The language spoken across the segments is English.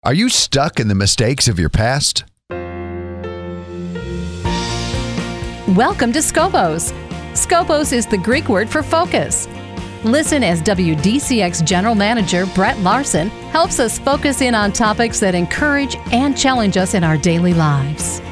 Are you stuck in the mistakes of your past? Welcome to Scopos. Scopos is the Greek word for focus. Listen as WDCX General Manager Brett Larson helps us focus in on topics that encourage and challenge us in our daily lives.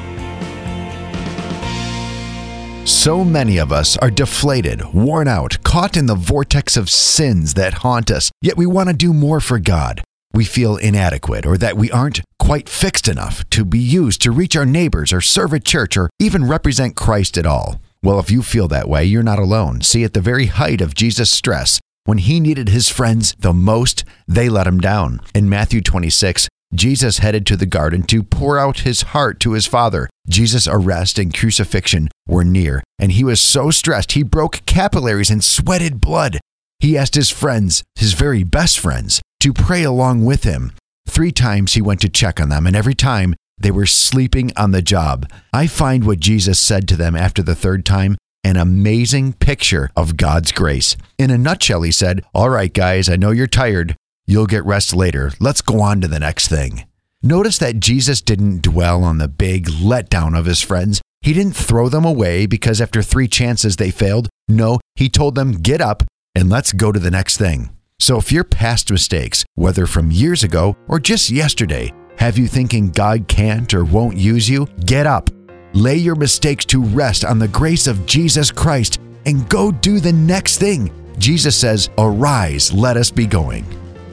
So many of us are deflated, worn out, caught in the vortex of sins that haunt us, yet we want to do more for God. We feel inadequate or that we aren't quite fixed enough to be used to reach our neighbors or serve at church or even represent Christ at all. Well, if you feel that way, you're not alone. See, at the very height of Jesus' stress, when he needed his friends the most, they let him down. In Matthew 26, Jesus headed to the garden to pour out his heart to his Father. Jesus' arrest and crucifixion were near, and he was so stressed he broke capillaries and sweated blood. He asked his friends, his very best friends, to pray along with him. 3 times he went to check on them, and every time they were sleeping on the job. I find what Jesus said to them after the 3rd time an amazing picture of God's grace. In a nutshell, he said, "All right, guys, I know you're tired. You'll get rest later. Let's go on to the next thing." Notice that Jesus didn't dwell on the big letdown of his friends. He didn't throw them away because after 3 chances they failed. No, he told them, "Get up and let's go to the next thing." So if your past mistakes, whether from years ago or just yesterday, have you thinking God can't or won't use you, get up. Lay your mistakes to rest on the grace of Jesus Christ and go do the next thing. Jesus says, "Arise, let us be going."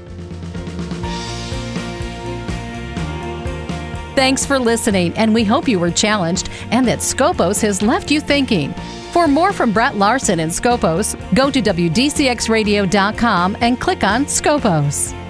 Thanks for listening, and we hope you were challenged and that Scopos has left you thinking. For more from Brett Larson and Scopos, go to WDCXradio.com and click on Scopos.